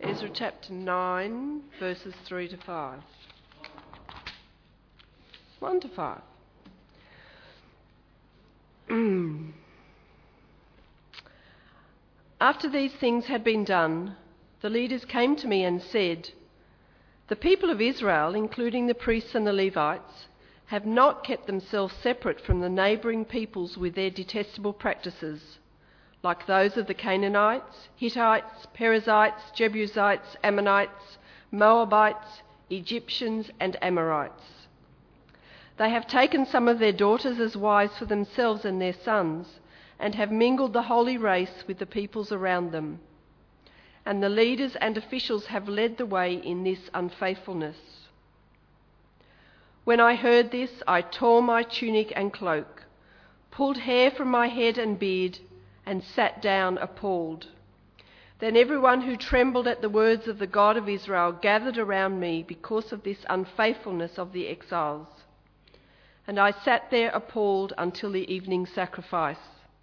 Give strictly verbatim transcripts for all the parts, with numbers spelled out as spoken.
Ezra chapter nine, verses three to five. one to five. After these things had been done, the leaders came to me and said, "The people of Israel, including the priests and the Levites, have not kept themselves separate from the neighbouring peoples with their detestable practices, like those of the Canaanites, Hittites, Perizzites, Jebusites, Ammonites, Moabites, Egyptians and Amorites. They have taken some of their daughters as wives for themselves and their sons, and have mingled the holy race with the peoples around them. And the leaders and officials have led the way in this unfaithfulness." When I heard this, I tore my tunic and cloak, pulled hair from my head and beard, and sat down appalled. Then everyone who trembled at the words of the God of Israel gathered around me because of this unfaithfulness of the exiles. And I sat there appalled until the evening sacrifice.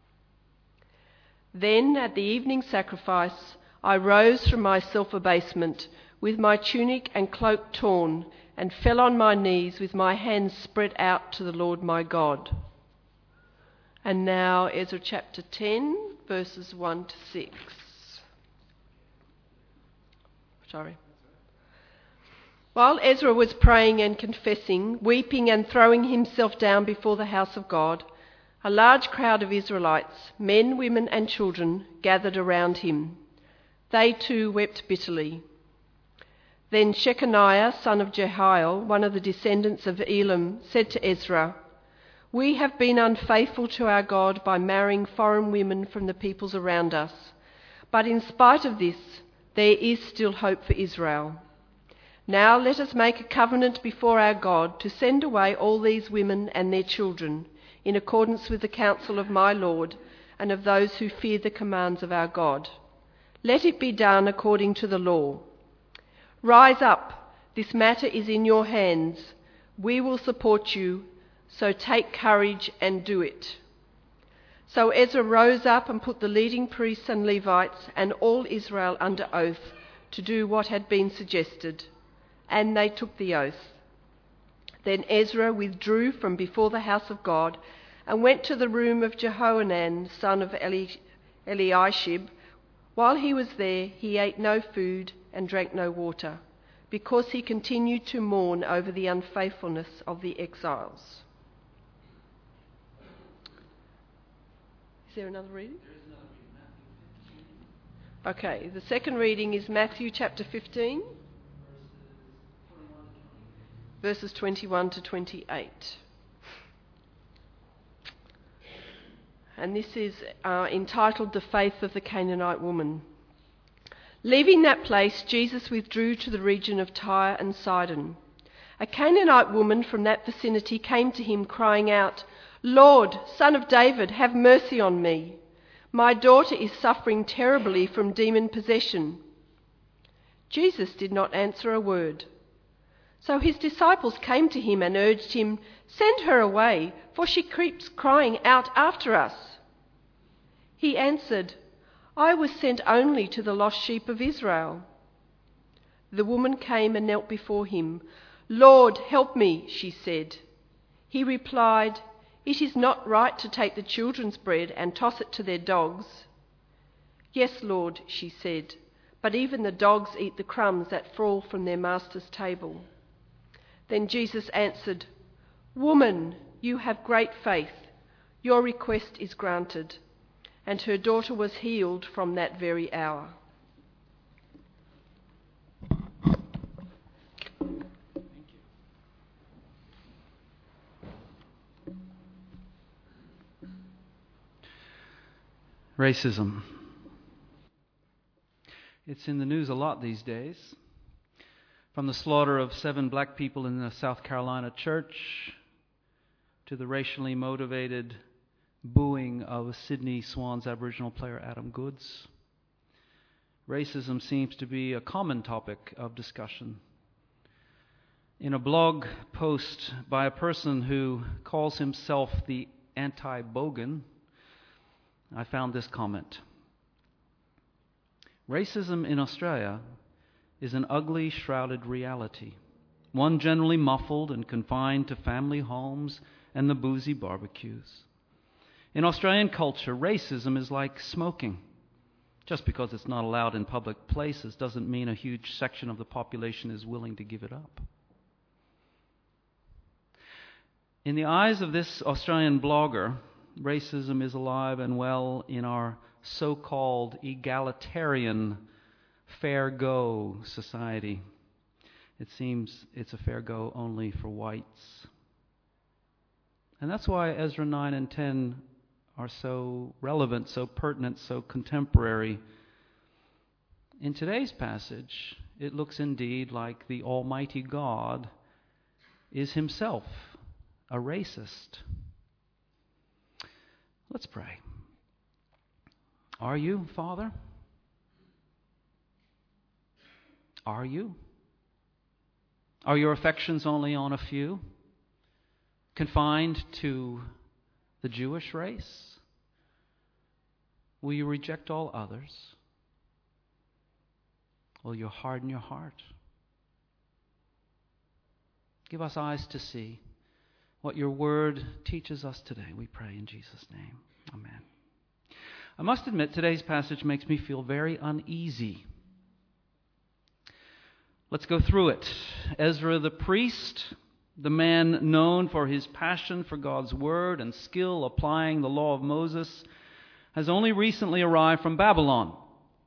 Then at the evening sacrifice, I rose from my self-abasement with my tunic and cloak torn, and fell on my knees with my hands spread out to the Lord my God. And now Ezra chapter ten, verses one to six. Sorry. While Ezra was praying and confessing, weeping and throwing himself down before the house of God, a large crowd of Israelites, men, women and children, gathered around him. They too wept bitterly. Then Shechaniah, son of Jehiel, one of the descendants of Elam, said to Ezra, "We have been unfaithful to our God by marrying foreign women from the peoples around us. But in spite of this, there is still hope for Israel. Now let us make a covenant before our God to send away all these women and their children, in accordance with the counsel of my Lord and of those who fear the commands of our God. Let it be done according to the law. Rise up, this matter is in your hands. We will support you, so take courage and do it." So Ezra rose up and put the leading priests and Levites and all Israel under oath to do what had been suggested, and they took the oath. Then Ezra withdrew from before the house of God and went to the room of Jehohanan, son of Eli- Eliashib. While he was there, he ate no food and drank no water, because he continued to mourn over the unfaithfulness of the exiles. Is there another reading? Okay, the second reading is Matthew chapter fifteen, verses twenty-one to twenty-eight. And this is uh, entitled "The Faith of the Canaanite Woman." Leaving that place, Jesus withdrew to the region of Tyre and Sidon. A Canaanite woman from that vicinity came to him crying out, "Lord, Son of David, have mercy on me. My daughter is suffering terribly from demon possession." Jesus did not answer a word. So his disciples came to him and urged him, "Send her away, for she keeps crying out after us." He answered, "I was sent only to the lost sheep of Israel." The woman came and knelt before him. "Lord, help me," she said. He replied, "It is not right to take the children's bread and toss it to their dogs." "Yes, Lord," she said, "but even the dogs eat the crumbs that fall from their master's table." Then Jesus answered, "Woman, you have great faith. Your request is granted." And her daughter was healed from that very hour. Racism. It's in the news a lot these days. From the slaughter of seven black people in the South Carolina church to the racially motivated booing of Sydney Swans Aboriginal player Adam Goodes. Racism seems to be a common topic of discussion. In a blog post by a person who calls himself the anti-bogan, I found this comment. "Racism in Australia is an ugly, shrouded reality, one generally muffled and confined to family homes and the boozy barbecues. In Australian culture, racism is like smoking. Just because it's not allowed in public places doesn't mean a huge section of the population is willing to give it up. In the eyes of this Australian blogger, racism is alive and well in our so-called egalitarian fair go society. It seems it's a fair go only for whites. And that's why Ezra nine and ten are so relevant, so pertinent, so contemporary. In today's passage, it looks indeed like the Almighty God is himself a racist. Let's pray. Are you, Father? Are you? Are your affections only on a few? Confined to the Jewish race? Will you reject all others? Will you harden your heart? Give us eyes to see what your word teaches us today, we pray in Jesus' name. Amen. I must admit, today's passage makes me feel very uneasy. Let's go through it. Ezra the priest, the man known for his passion for God's word and skill applying the law of Moses, has only recently arrived from Babylon.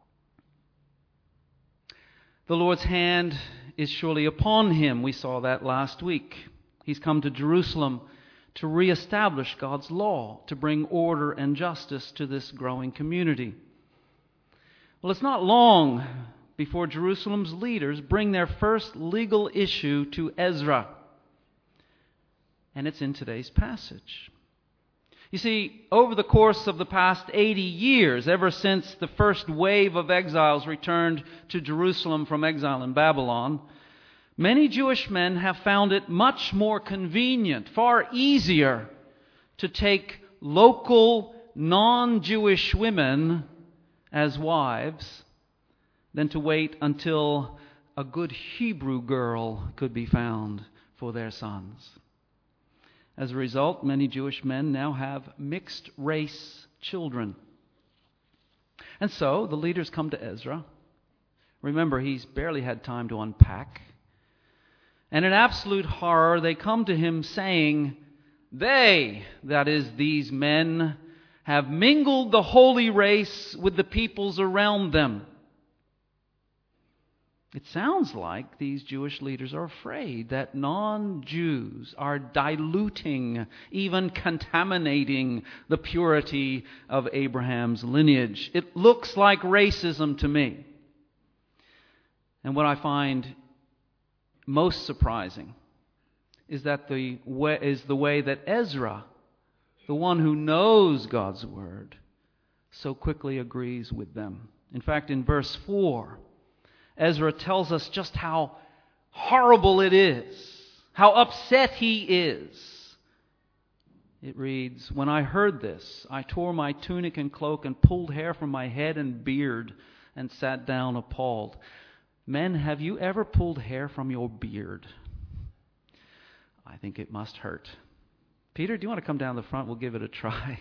The Lord's hand is surely upon him. We saw that last week. He's come to Jerusalem to reestablish God's law, to bring order and justice to this growing community. Well, it's not long before Jerusalem's leaders bring their first legal issue to Ezra. And it's in today's passage. You see, over the course of the past eighty years, ever since the first wave of exiles returned to Jerusalem from exile in Babylon, many Jewish men have found it much more convenient, far easier, to take local non-Jewish women as wives than to wait until a good Hebrew girl could be found for their sons. As a result, many Jewish men now have mixed-race children. And so the leaders come to Ezra. Remember, he's barely had time to unpack. And in absolute horror, they come to him saying, they, that is, these men, have mingled the holy race with the peoples around them. It sounds like these Jewish leaders are afraid that non-Jews are diluting, even contaminating the purity of Abraham's lineage. It looks like racism to me. And what I find most surprising is that the way, is the way that Ezra, the one who knows God's word, so quickly agrees with them. In fact, in verse four, Ezra tells us just how horrible it is, how upset he is. It reads, "When I heard this, I tore my tunic and cloak and pulled hair from my head and beard and sat down appalled." Men, have you ever pulled hair from your beard? I think it must hurt. Peter, do you want to come down the front? We'll give it a try.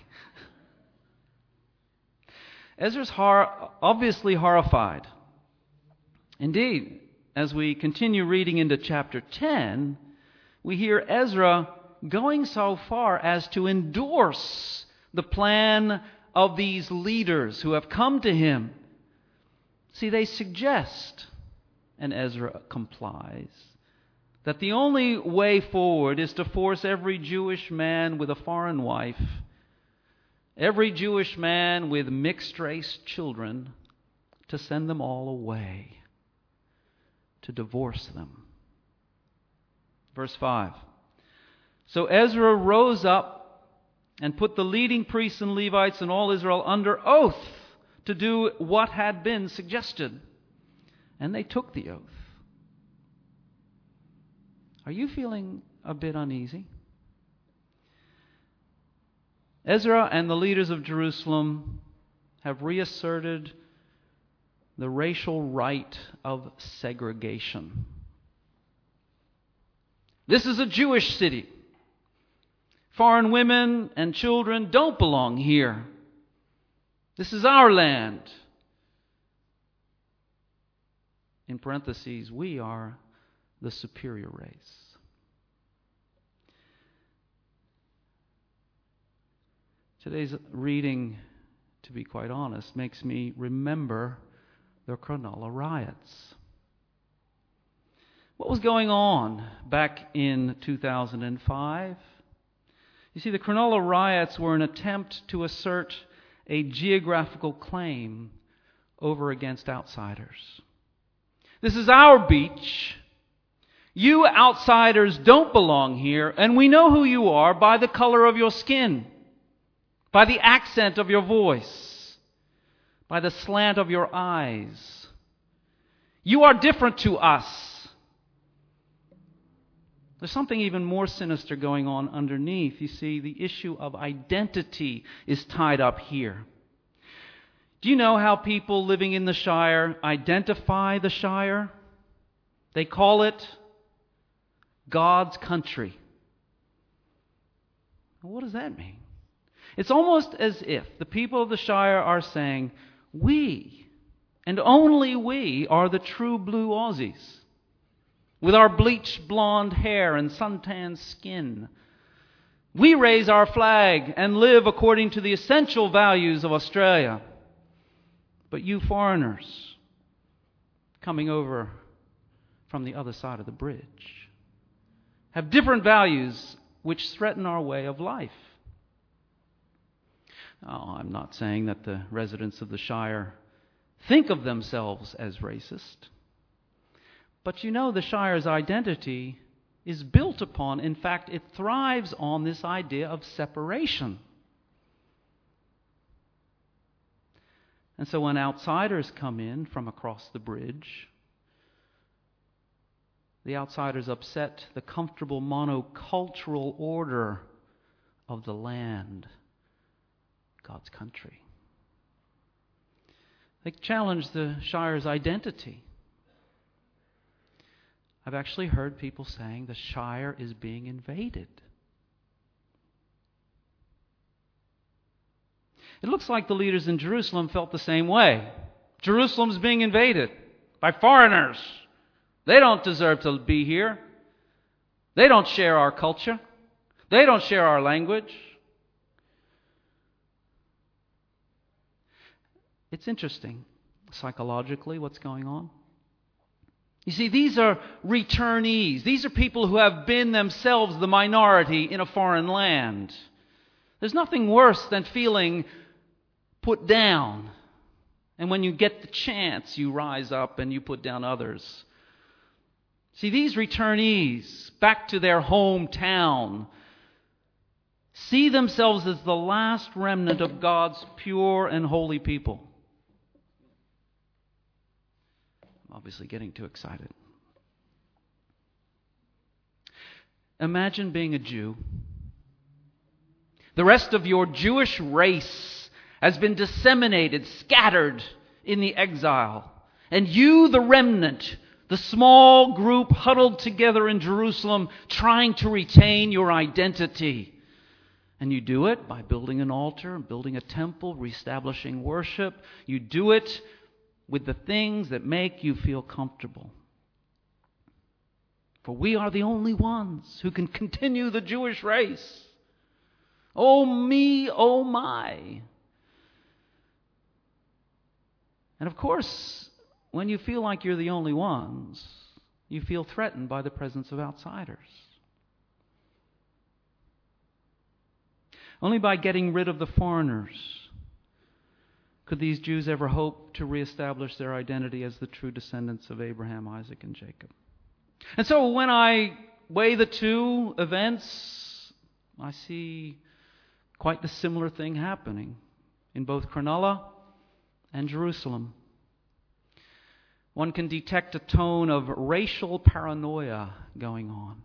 Ezra's hor- obviously horrified. Indeed, as we continue reading into chapter ten, we hear Ezra going so far as to endorse the plan of these leaders who have come to him. See, they suggest, and Ezra complies, that the only way forward is to force every Jewish man with a foreign wife, every Jewish man with mixed-race children, to send them all away, to divorce them. Verse five. So Ezra rose up and put the leading priests and Levites and all Israel under oath to do what had been suggested. And they took the oath. Are you feeling a bit uneasy? Ezra and the leaders of Jerusalem have reasserted the racial right of segregation. This is a Jewish city. Foreign women and children don't belong here. This is our land. In parentheses, we are the superior race. Today's reading, to be quite honest, makes me remember the Cronulla riots. What was going on back in two thousand five? You see, the Cronulla riots were an attempt to assert a geographical claim over against outsiders. This is our beach. You outsiders don't belong here, and we know who you are by the color of your skin, by the accent of your voice, by the slant of your eyes. You are different to us. There's something even more sinister going on underneath. You see, the issue of identity is tied up here. Do you know how people living in the Shire identify the Shire? They call it God's country. What does that mean? It's almost as if the people of the Shire are saying, we, and only we, are the true blue Aussies, with our bleached blonde hair and suntanned skin. We raise our flag and live according to the essential values of Australia. But you foreigners coming over from the other side of the bridge have different values which threaten our way of life. Oh, I'm not saying that the residents of the Shire think of themselves as racist. But you know, the Shire's identity is built upon, in fact, it thrives on this idea of separation. And so when outsiders come in from across the bridge, the outsiders upset the comfortable monocultural order of the land, God's country. They challenge the Shire's identity. I've actually heard people saying the Shire is being invaded. It looks like the leaders in Jerusalem felt the same way. Jerusalem's being invaded by foreigners. They don't deserve to be here. They don't share our culture. They don't share our language. It's interesting, psychologically, what's going on. You see, these are returnees. These are people who have been themselves the minority in a foreign land. There's nothing worse than feeling put down. And when you get the chance, you rise up and you put down others. See, these returnees back to their hometown see themselves as the last remnant of God's pure and holy people. Obviously getting too excited. Imagine being a Jew. The rest of your Jewish race has been disseminated, scattered in the exile. And you, the remnant, the small group huddled together in Jerusalem, trying to retain your identity. And you do it by building an altar, building a temple, reestablishing worship. You do it with the things that make you feel comfortable. For we are the only ones who can continue the Jewish race. Oh me, oh my. And of course, when you feel like you're the only ones, you feel threatened by the presence of outsiders. Only by getting rid of the foreigners could these Jews ever hope to reestablish their identity as the true descendants of Abraham, Isaac, and Jacob. And so when I weigh the two events, I see quite the similar thing happening in both Cronulla and Jerusalem. One can detect a tone of racial paranoia going on.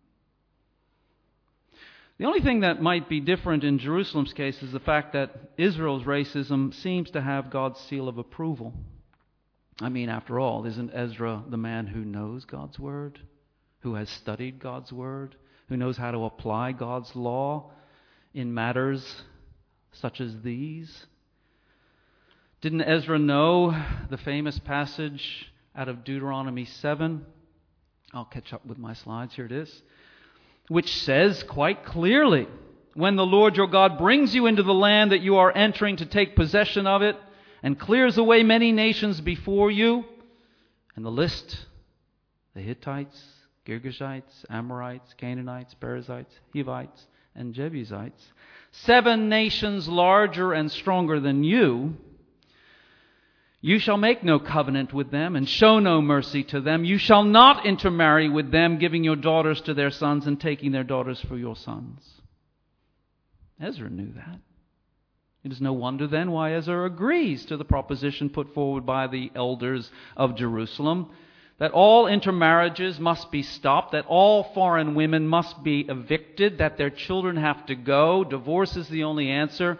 The only thing that might be different in Jerusalem's case is the fact that Israel's racism seems to have God's seal of approval. I mean, after all, isn't Ezra the man who knows God's Word, who has studied God's Word, who knows how to apply God's law in matters such as these? Didn't Ezra know the famous passage out of Deuteronomy seven? I'll catch up with my slides. Here it is. Which says quite clearly, when the Lord your God brings you into the land that you are entering to take possession of it, and clears away many nations before you, and the list, the Hittites, Girgashites, Amorites, Canaanites, Perizzites, Hivites, and Jebusites, seven nations larger and stronger than you, you shall make no covenant with them and show no mercy to them. You shall not intermarry with them, giving your daughters to their sons and taking their daughters for your sons. Ezra knew that. It is no wonder then why Ezra agrees to the proposition put forward by the elders of Jerusalem that all intermarriages must be stopped, that all foreign women must be evicted, that their children have to go. Divorce is the only answer.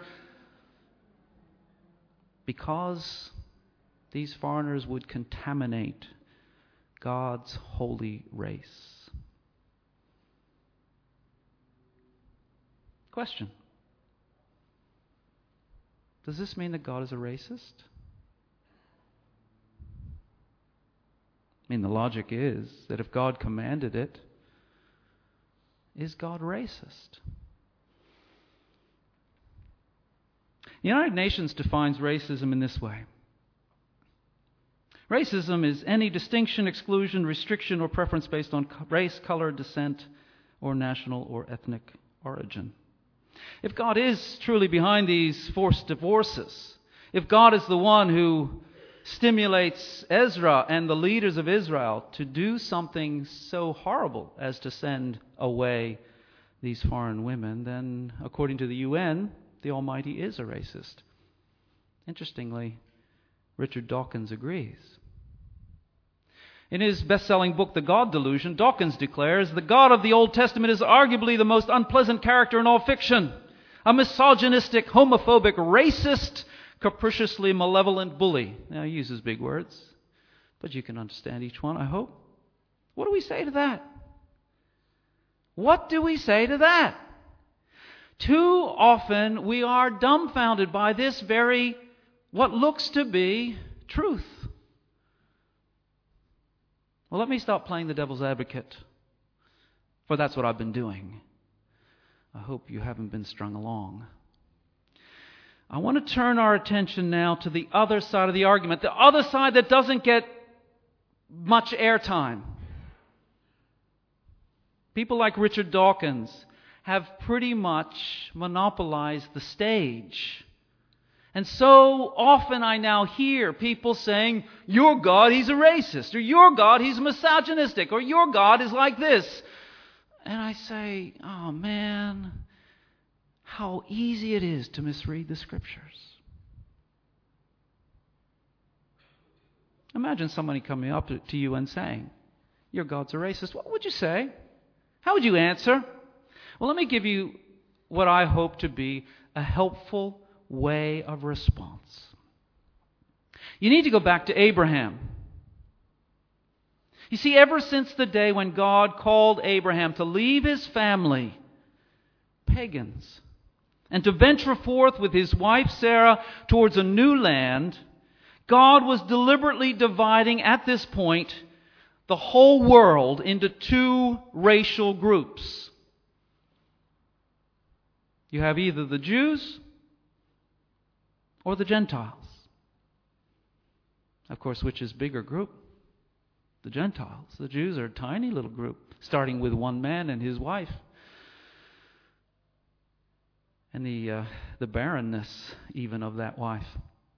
Because these foreigners would contaminate God's holy race. Question. Does this mean that God is a racist? I mean, the logic is that if God commanded it, is God racist? The United Nations defines racism in this way. Racism is any distinction, exclusion, restriction, or preference based on race, color, descent, or national or ethnic origin. If God is truly behind these forced divorces, if God is the one who stimulates Ezra and the leaders of Israel to do something so horrible as to send away these foreign women, then according to the U N, the Almighty is a racist. Interestingly, Richard Dawkins agrees. In his best-selling book, The God Delusion, Dawkins declares, the God of the Old Testament is arguably the most unpleasant character in all fiction. A misogynistic, homophobic, racist, capriciously malevolent bully. Now, he uses big words, but you can understand each one, I hope. What do we say to that? What do we say to that? Too often we are dumbfounded by this very, what looks to be, truth. Well, let me stop playing the devil's advocate, for that's what I've been doing. I hope you haven't been strung along. I want to turn our attention now to the other side of the argument, the other side that doesn't get much airtime. People like Richard Dawkins have pretty much monopolized the stage. And so often I now hear people saying, your God, he's a racist, or your God, he's misogynistic, or your God is like this. And I say, oh man, how easy it is to misread the Scriptures. Imagine somebody coming up to you and saying, your God's a racist. What would you say? How would you answer? Well, let me give you what I hope to be a helpful way of response. You need to go back to Abraham. You see, ever since the day when God called Abraham to leave his family, pagans, and to venture forth with his wife Sarah towards a new land, God was deliberately dividing at this point the whole world into two racial groups. You have either the Jews or the Gentiles. Of course, which is bigger group? The Gentiles. The Jews are a tiny little group, starting with one man and his wife. And the uh, the barrenness even of that wife.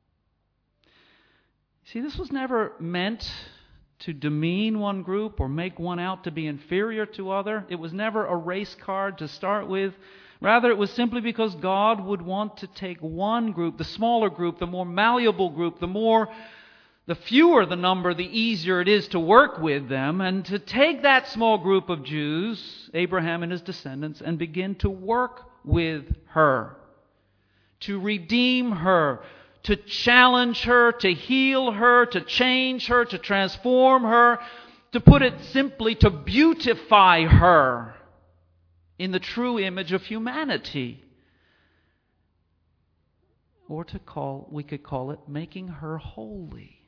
See, this was never meant to demean one group or make one out to be inferior to other. It was never a race card to start with. Rather, it was simply because God would want to take one group, the smaller group, the more malleable group, the more, the fewer the number, the easier it is to work with them, and to take that small group of Jews, Abraham and his descendants, and begin to work with her, to redeem her, to challenge her, to heal her, to change her, to transform her, to put it simply, to beautify her in the true image of humanity. Or to call, we could call it making her holy.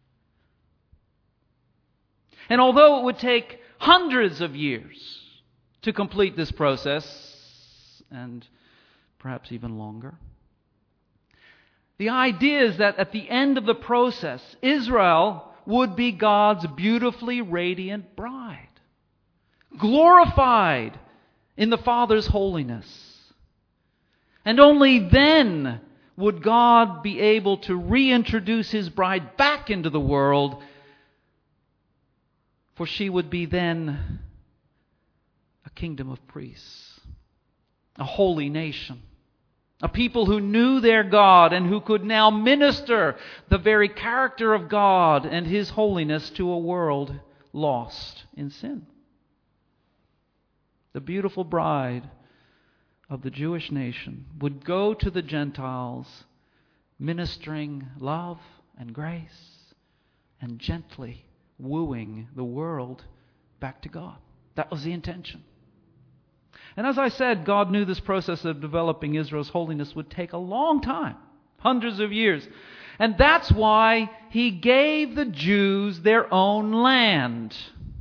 And although it would take hundreds of years to complete this process, and perhaps even longer, the idea is that at the end of the process, Israel would be God's beautifully radiant bride, glorified in the Father's holiness. And only then would God be able to reintroduce His bride back into the world, for she would be then a kingdom of priests, a holy nation, a people who knew their God and who could now minister the very character of God and His holiness to a world lost in sin. The beautiful bride of the Jewish nation would go to the Gentiles ministering love and grace and gently wooing the world back to God. That was the intention. And as I said, God knew this process of developing Israel's holiness would take a long time, hundreds of years. And that's why He gave the Jews their own land.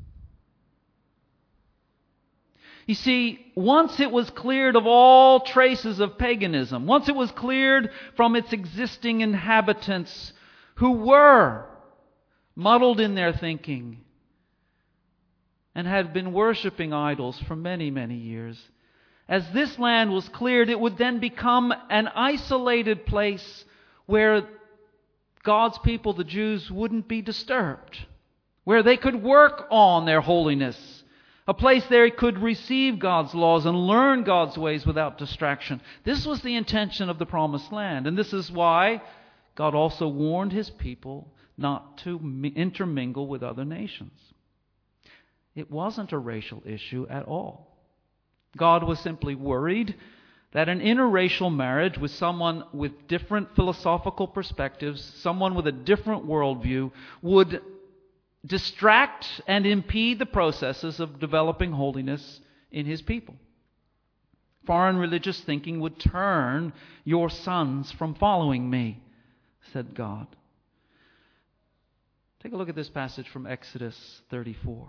You see, once it was cleared of all traces of paganism, once it was cleared from its existing inhabitants who were muddled in their thinking and had been worshiping idols for many, many years, as this land was cleared, it would then become an isolated place where God's people, the Jews, wouldn't be disturbed, where they could work on their holiness. A place there he could receive God's laws and learn God's ways without distraction. This was the intention of the promised land. And this is why God also warned His people not to intermingle with other nations. It wasn't a racial issue at all. God was simply worried that an interracial marriage with someone with different philosophical perspectives, someone with a different worldview, would distract and impede the processes of developing holiness in His people. Foreign religious thinking would turn your sons from following me, said God. Take a look at this passage from Exodus thirty-four.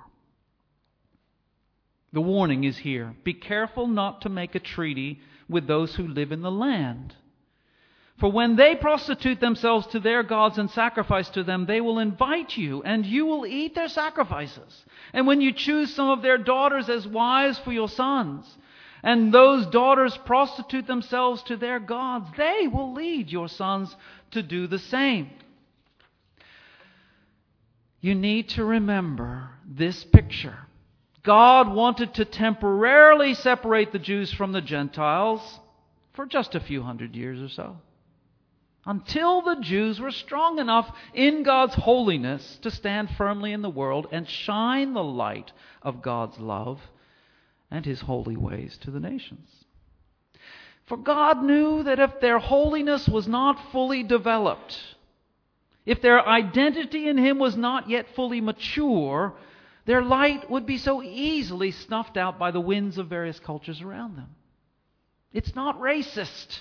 The warning is here. Be careful not to make a treaty with those who live in the land. For when they prostitute themselves to their gods and sacrifice to them, they will invite you, and you will eat their sacrifices. And when you choose some of their daughters as wives for your sons, and those daughters prostitute themselves to their gods, they will lead your sons to do the same. You need to remember this picture. God wanted to temporarily separate the Jews from the Gentiles for just a few hundred years or so, until the Jews were strong enough in God's holiness to stand firmly in the world and shine the light of God's love and His holy ways to the nations. For God knew that if their holiness was not fully developed, if their identity in Him was not yet fully mature, their light would be so easily snuffed out by the winds of various cultures around them. It's not racist.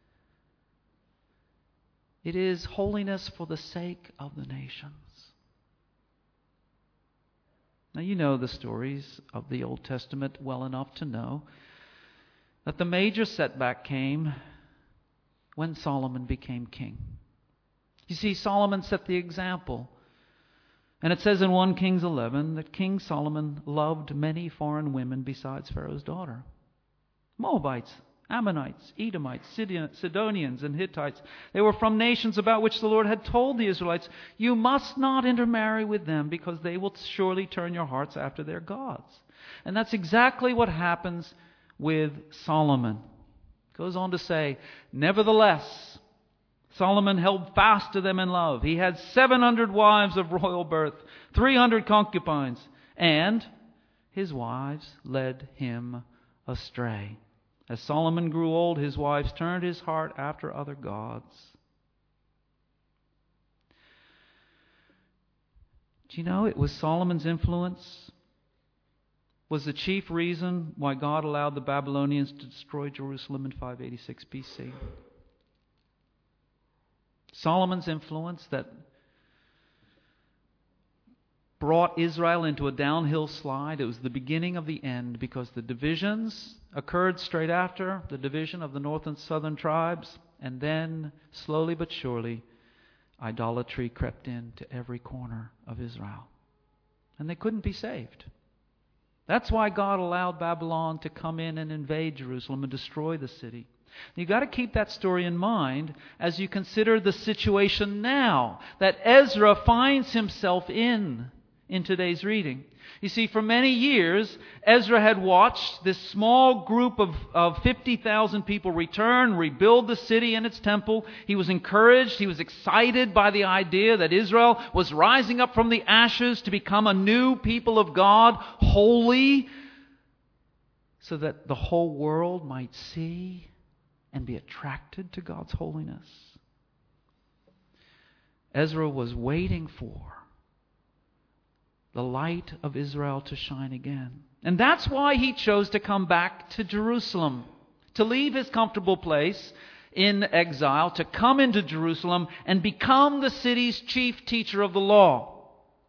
It is holiness for the sake of the nations. Now, you know the stories of the Old Testament well enough to know that the major setback came when Solomon became king. You see, Solomon set the example. And it says in First Kings eleven that King Solomon loved many foreign women besides Pharaoh's daughter. Moabites, Ammonites, Edomites, Sidonians, and Hittites. They were from nations about which the Lord had told the Israelites, you must not intermarry with them because they will surely turn your hearts after their gods. And that's exactly what happens with Solomon. It goes on to say, nevertheless, Solomon held fast to them in love. He had seven hundred wives of royal birth, three hundred concubines, and his wives led him astray. As Solomon grew old, his wives turned his heart after other gods. Do you know it was Solomon's influence was the chief reason why God allowed the Babylonians to destroy Jerusalem in five eighty-six B C? Solomon's influence that brought Israel into a downhill slide. It was the beginning of the end, because the divisions occurred straight after, the division of the north and southern tribes, and then, slowly but surely, idolatry crept into every corner of Israel. And they couldn't be saved. That's why God allowed Babylon to come in and invade Jerusalem and destroy the city. You've got to keep that story in mind as you consider the situation now that Ezra finds himself in in today's reading. You see, for many years, Ezra had watched this small group of, of fifty thousand people return, rebuild the city and its temple. He was encouraged, he was excited by the idea that Israel was rising up from the ashes to become a new people of God, holy, so that the whole world might see and be attracted to God's holiness. Ezra was waiting for the light of Israel to shine again. And that's why he chose to come back to Jerusalem, to leave his comfortable place in exile, to come into Jerusalem and become the city's chief teacher of the law.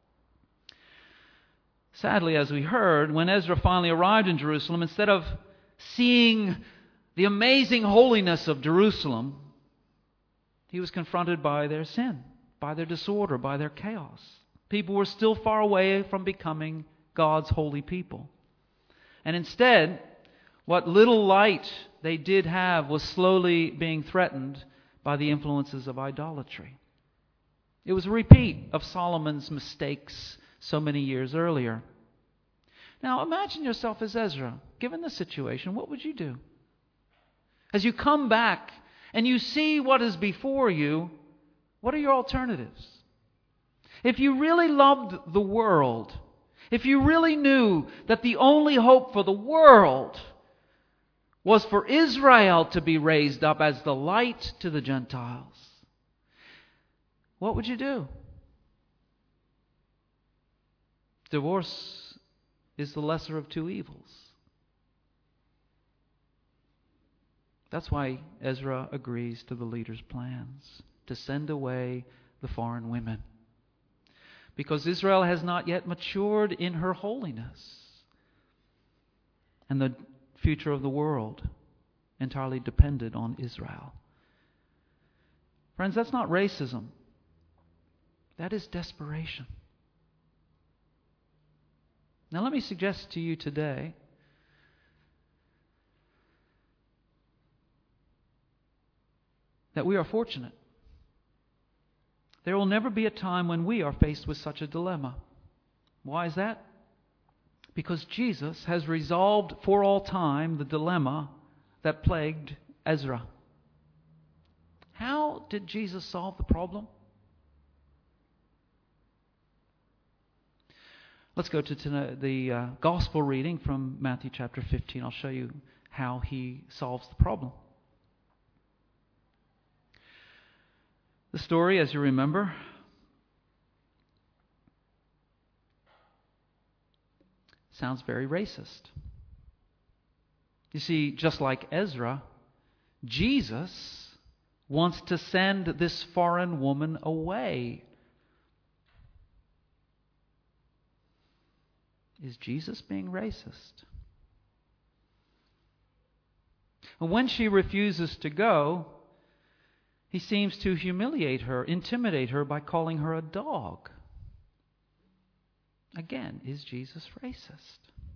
Sadly, as we heard, when Ezra finally arrived in Jerusalem, instead of seeing the amazing holiness of Jerusalem, he was confronted by their sin, by their disorder, by their chaos. People were still far away from becoming God's holy people. And instead, what little light they did have was slowly being threatened by the influences of idolatry. It was a repeat of Solomon's mistakes so many years earlier. Now imagine yourself as Ezra. Given the situation, what would you do? As you come back and you see what is before you, what are your alternatives? If you really loved the world, if you really knew that the only hope for the world was for Israel to be raised up as the light to the Gentiles, what would you do? Divorce is the lesser of two evils. That's why Ezra agrees to the leader's plans to send away the foreign women. Because Israel has not yet matured in her holiness. And the future of the world entirely depended on Israel. Friends, that's not racism. That is desperation. Now let me suggest to you today that we are fortunate. There will never be a time when we are faced with such a dilemma. Why is that? Because Jesus has resolved for all time the dilemma that plagued Ezra. How did Jesus solve the problem? Let's go to the uh, gospel reading from Matthew chapter fifteen. I'll show you how he solves the problem. The story, as you remember, sounds very racist. You see, just like Ezra, Jesus wants to send this foreign woman away. Is Jesus being racist? And when she refuses to go, he seems to humiliate her, intimidate her by calling her a dog. Again, is Jesus racist?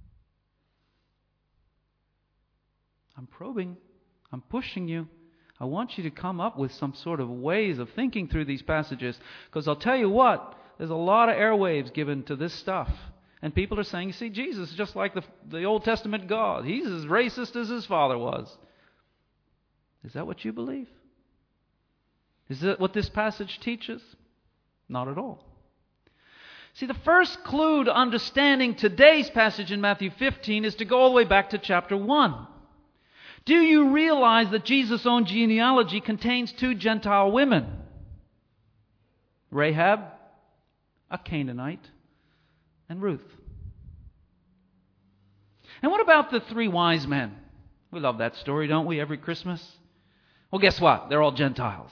I'm probing. I'm pushing you. I want you to come up with some sort of ways of thinking through these passages. Because I'll tell you what, there's a lot of airwaves given to this stuff. And people are saying, you see, Jesus is just like the, the Old Testament God. He's as racist as his father was. Is that what you believe? Is that what this passage teaches? Not at all. See, the first clue to understanding today's passage in Matthew fifteen is to go all the way back to chapter one. Do you realize that Jesus' own genealogy contains two Gentile women? Rahab, a a Canaanite, and Ruth. And what about the three wise men? We love that story, don't we, every Christmas? Well, guess what? They're all Gentiles.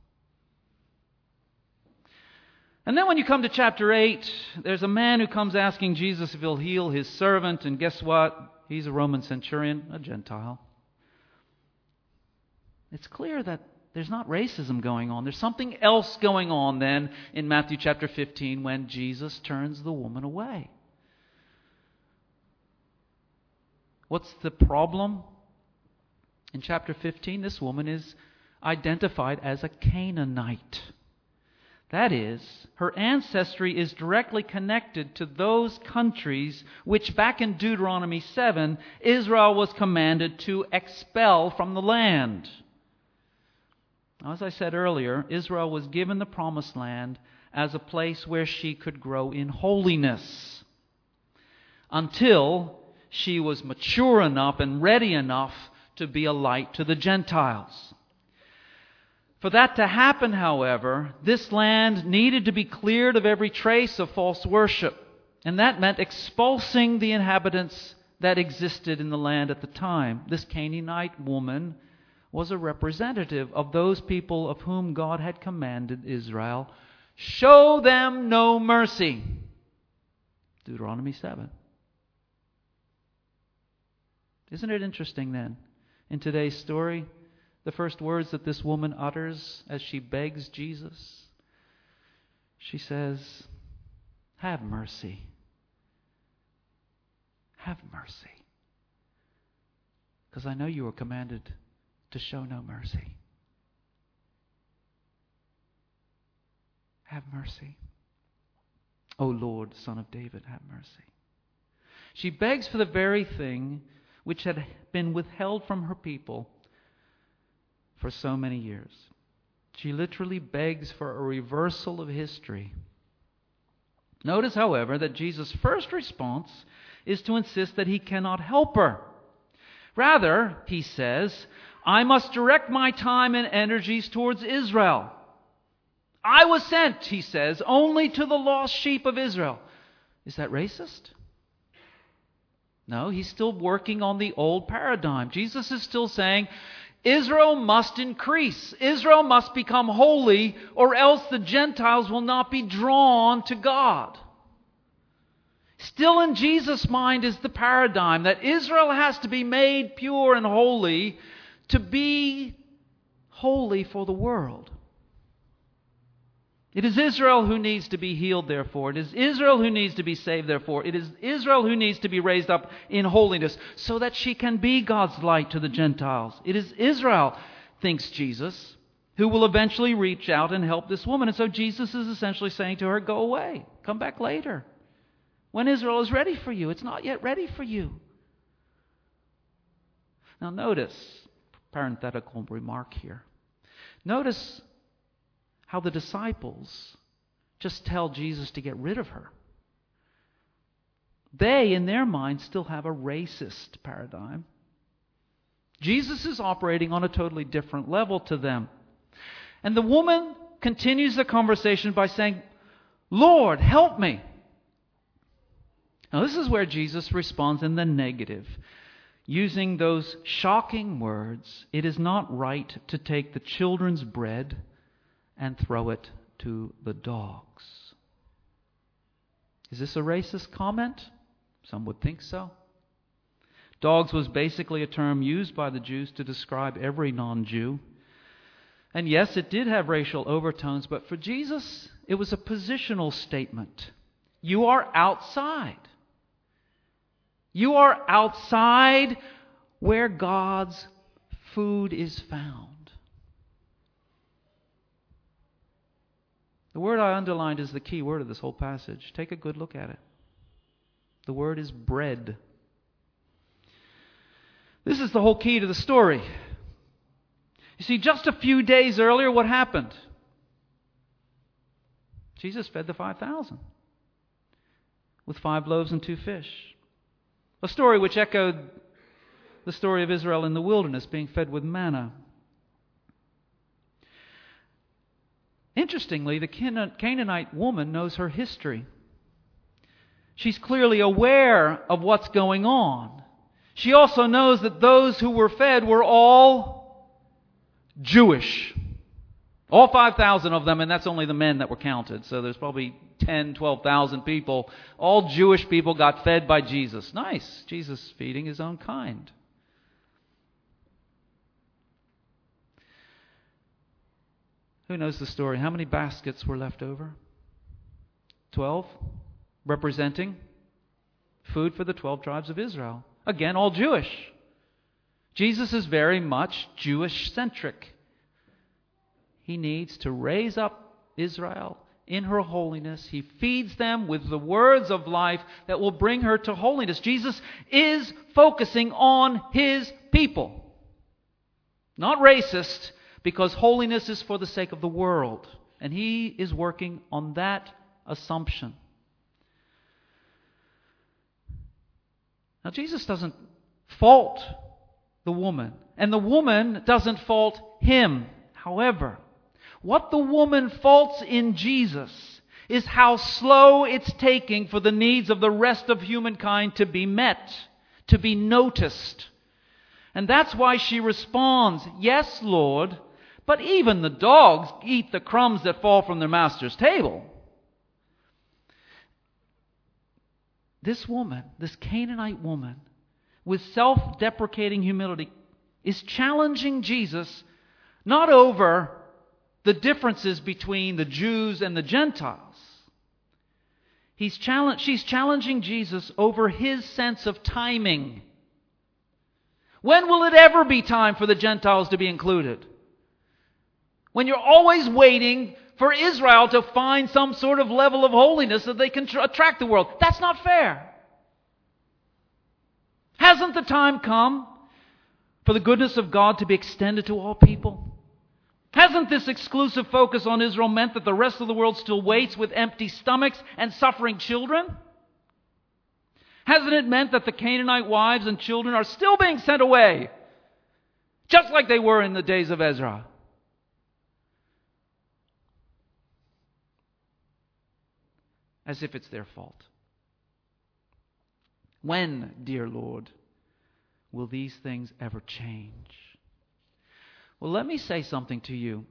And then when you come to chapter eight, there's a man who comes asking Jesus if he'll heal his servant, and guess what? He's a Roman centurion, a Gentile. It's clear that there's not racism going on. There's something else going on then in Matthew chapter fifteen when Jesus turns the woman away. What's the problem? In chapter fifteen, this woman is identified as a Canaanite. That is, her ancestry is directly connected to those countries which back in Deuteronomy seven, Israel was commanded to expel from the land. As I said earlier, Israel was given the promised land as a place where she could grow in holiness until she was mature enough and ready enough to be a light to the Gentiles. For that to happen, however, this land needed to be cleared of every trace of false worship. And that meant expulsing the inhabitants that existed in the land at the time. This Canaanite woman was a representative of those people of whom God had commanded Israel, show them no mercy. Deuteronomy seven. Isn't it interesting then, in today's story, the first words that this woman utters as she begs Jesus? She says, have mercy. Have mercy. Because I know you were commanded to show no mercy. Have mercy. O Lord, Son of David, have mercy. She begs for the very thing which had been withheld from her people for so many years. She literally begs for a reversal of history. Notice, however, that Jesus' first response is to insist that he cannot help her. Rather, he says, I must direct my time and energies towards Israel. I was sent, he says, only to the lost sheep of Israel. Is that racist? No, he's still working on the old paradigm. Jesus is still saying, Israel must increase. Israel must become holy, or else the Gentiles will not be drawn to God. Still in Jesus' mind is the paradigm that Israel has to be made pure and holy to be holy for the world. It is Israel who needs to be healed, therefore. It is Israel who needs to be saved, therefore. It is Israel who needs to be raised up in holiness so that she can be God's light to the Gentiles. It is Israel, thinks Jesus, who will eventually reach out and help this woman. And so Jesus is essentially saying to her, go away. Come back later. When Israel is ready for you. It's not yet ready for you. Now notice, parenthetical remark here. Notice how the disciples just tell Jesus to get rid of her. They, in their minds, still have a racist paradigm. Jesus is operating on a totally different level to them. And the woman continues the conversation by saying, Lord, help me. Now this is where Jesus responds in the negative, using those shocking words, it is not right to take the children's bread and throw it to the dogs. Is this a racist comment? Some would think so. Dogs was basically a term used by the Jews to describe every non-Jew. And yes, it did have racial overtones, but for Jesus, it was a positional statement. You are outside. You are outside where God's food is found. The word I underlined is the key word of this whole passage. Take a good look at it. The word is bread. This is the whole key to the story. You see, just a few days earlier, what happened? Jesus fed the five thousand with five loaves and two fish. A story which echoed the story of Israel in the wilderness being fed with manna. Interestingly, the Canaanite woman knows her history. She's clearly aware of what's going on. She also knows that those who were fed were all Jewish. All five thousand of them, and that's only the men that were counted. So there's probably ten, twelve thousand people. All Jewish people got fed by Jesus. Nice. Jesus feeding His own kind. Who knows the story? How many baskets were left over? Twelve, representing food for the twelve tribes of Israel. Again, all Jewish. Jesus is very much Jewish-centric. He needs to raise up Israel in her holiness. He feeds them with the words of life that will bring her to holiness. Jesus is focusing on His people. Not racist, because holiness is for the sake of the world. And He is working on that assumption. Now, Jesus doesn't fault the woman, and the woman doesn't fault Him. However, what the woman faults in Jesus is how slow it's taking for the needs of the rest of humankind to be met, to be noticed. And that's why she responds, "Yes, Lord, but even the dogs eat the crumbs that fall from their master's table." This woman, this Canaanite woman, with self-deprecating humility, is challenging Jesus not over the differences between the Jews and the Gentiles. He's challenge, she's challenging Jesus over His sense of timing. When will it ever be time for the Gentiles to be included? When you're always waiting for Israel to find some sort of level of holiness that they can tr- attract the world. That's not fair. Hasn't the time come for the goodness of God to be extended to all people? Hasn't this exclusive focus on Israel meant that the rest of the world still waits with empty stomachs and suffering children? Hasn't it meant that the Canaanite wives and children are still being sent away, just like they were in the days of Ezra? As if it's their fault. When, dear Lord, will these things ever change? Well, let me say something to you.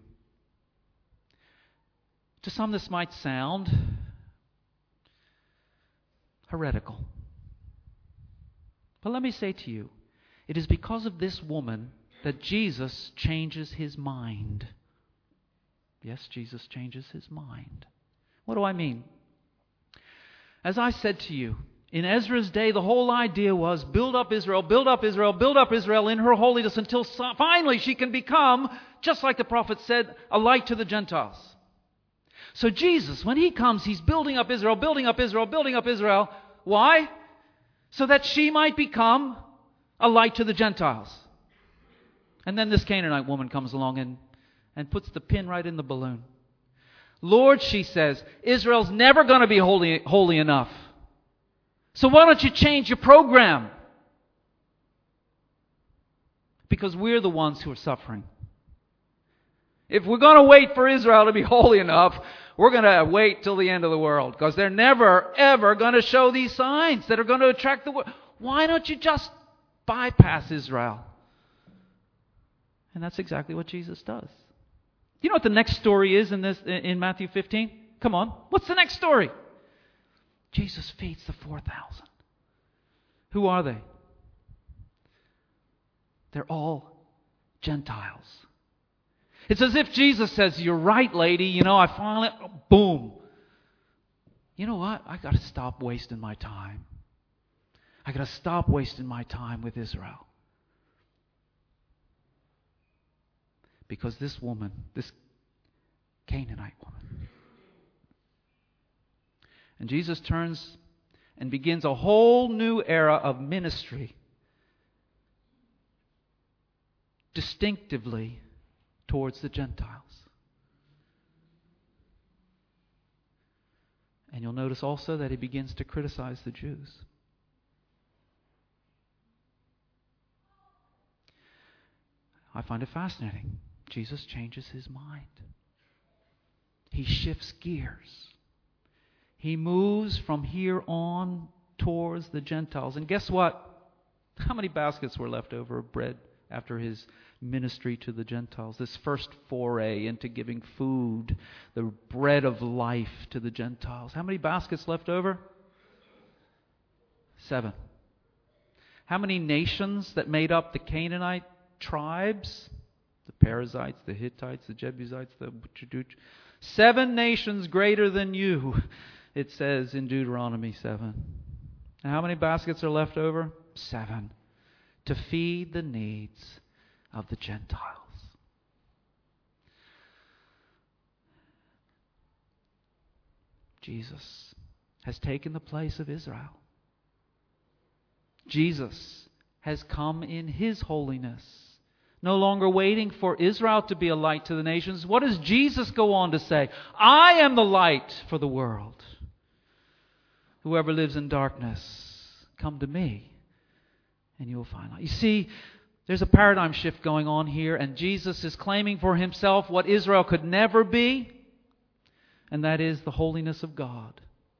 To some, this might sound heretical. But let me say to you, it is because of this woman that Jesus changes His mind. Yes, Jesus changes His mind. What do I mean? As I said to you, in Ezra's day, the whole idea was build up Israel, build up Israel, build up Israel in her holiness until so- finally she can become, just like the prophet said, a light to the Gentiles. So Jesus, when He comes, He's building up Israel, building up Israel, building up Israel. Why? So that she might become a light to the Gentiles. And then this Canaanite woman comes along and, and puts the pin right in the balloon. Lord, she says, Israel's never going to be holy, holy enough. So why don't you change your program? Because we're the ones who are suffering. If we're going to wait for Israel to be holy enough, we're going to wait till the end of the world. Because they're never, ever going to show these signs that are going to attract the world. Why don't you just bypass Israel? And that's exactly what Jesus does. You know what the next story is in this in Matthew fifteen? Come on. What's the next story? Jesus feeds the four thousand. Who are they? They're all Gentiles. It's as if Jesus says, "You're right, lady. You know, I finally, boom. You know what? I got to stop wasting my time. I got to stop wasting my time with Israel. Because this woman, this Canaanite woman." And Jesus turns and begins a whole new era of ministry, distinctively towards the Gentiles. And you'll notice also that He begins to criticize the Jews. I find it fascinating. Jesus changes His mind. He shifts gears. He moves from here on towards the Gentiles. And guess what? How many baskets were left over of bread after His ministry to the Gentiles? This first foray into giving food, the bread of life to the Gentiles. How many baskets left over? Seven. How many nations that made up the Canaanite tribes? The Perizzites, the Hittites, the Jebusites, the... Seven nations greater than you, it says in Deuteronomy seven. And how many baskets are left over? Seven. To feed the needs of the Gentiles. Jesus has taken the place of Israel. Jesus has come in His holiness, no longer waiting for Israel to be a light to the nations. What does Jesus go on to say? I am the light for the world. Whoever lives in darkness, come to me, and you will find light. You see, there's a paradigm shift going on here, and Jesus is claiming for Himself what Israel could never be, and that is the holiness of God.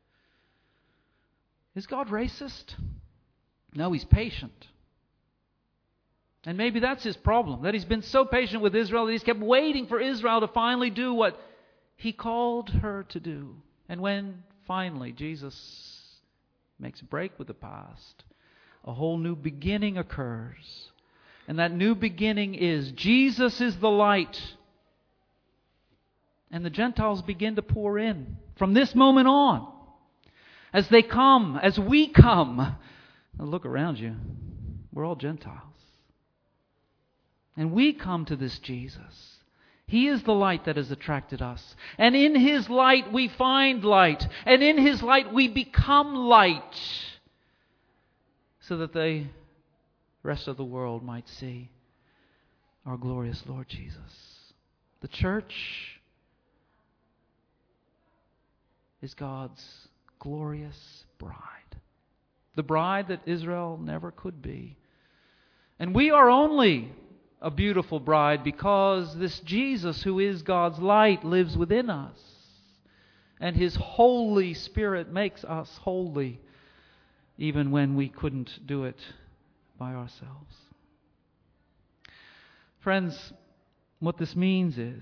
Is God racist? No, He's patient. And maybe that's His problem, that He's been so patient with Israel that He's kept waiting for Israel to finally do what He called her to do. And when finally Jesus makes a break with the past, a whole new beginning occurs. And that new beginning is Jesus is the light. And the Gentiles begin to pour in from this moment on. As they come, as we come. Now look around you. We're all Gentiles. And we come to this Jesus. He is the light that has attracted us. And in His light we find light. And in His light we become light. So that the rest of the world might see our glorious Lord Jesus. The church is God's glorious bride. The bride that Israel never could be. And we are only a beautiful bride because this Jesus, who is God's light, lives within us. And His Holy Spirit makes us holy, even when we couldn't do it by ourselves. Friends, what this means is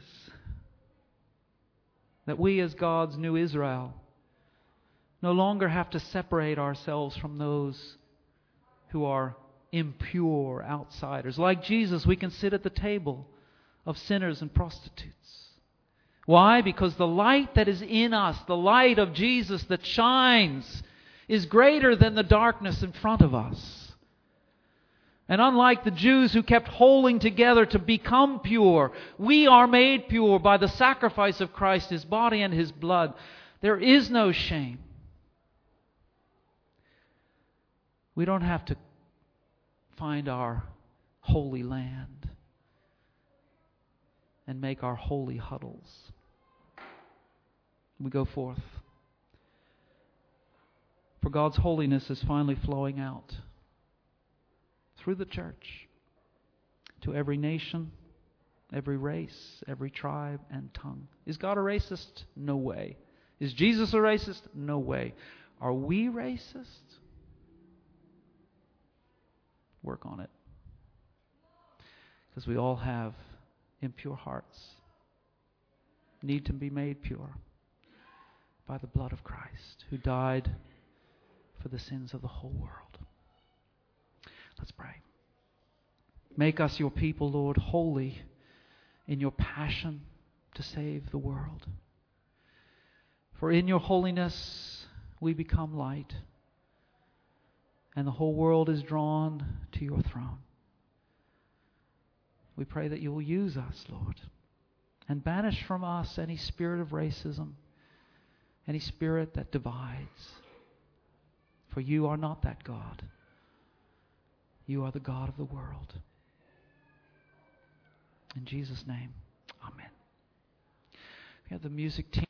that we as God's new Israel no longer have to separate ourselves from those who are impure outsiders. Like Jesus, we can sit at the table of sinners and prostitutes. Why? Because the light that is in us, the light of Jesus that shines, is greater than the darkness in front of us. And unlike the Jews who kept holding together to become pure, we are made pure by the sacrifice of Christ, His body and His blood. There is no shame. We don't have to find our holy land and make our holy huddles. We go forth. For God's holiness is finally flowing out through the church to every nation, every race, every tribe and tongue. Is God a racist? No way. Is Jesus a racist? No way. Are we racist? Work on it. Because we all have impure hearts. Need to be made pure by the blood of Christ, who died for the sins of the whole world. Let's pray. Make us your people, Lord, holy in your passion to save the world. For in your holiness we become light, and the whole world is drawn to your throne. We pray that you will use us, Lord, and banish from us any spirit of racism, any spirit that divides. For you are not that God. You are the God of the world. In Jesus' name, amen. We have the music team.